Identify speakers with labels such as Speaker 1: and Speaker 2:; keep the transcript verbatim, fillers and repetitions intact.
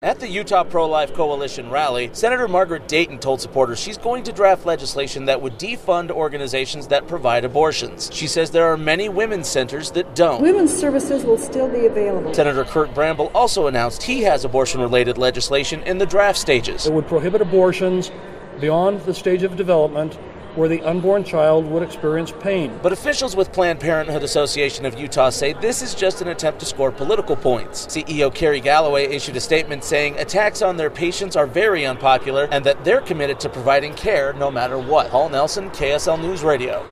Speaker 1: At the Utah Pro-Life Coalition rally, Senator Margaret Dayton told supporters she's going to draft legislation that would defund organizations that provide abortions. She says there are many women's centers that don't.
Speaker 2: Women's services will still be available.
Speaker 1: Senator Kurt Bramble also announced he has abortion-related legislation in the draft stages.
Speaker 3: It would prohibit abortions beyond the stage of development where the unborn child would experience pain.
Speaker 1: But officials with Planned Parenthood Association of Utah say this is just an attempt to score political points. C E O Carrie Galloway issued a statement saying attacks on their patients are very unpopular and that they're committed to providing care no matter what. Paul Nelson, K S L News Radio.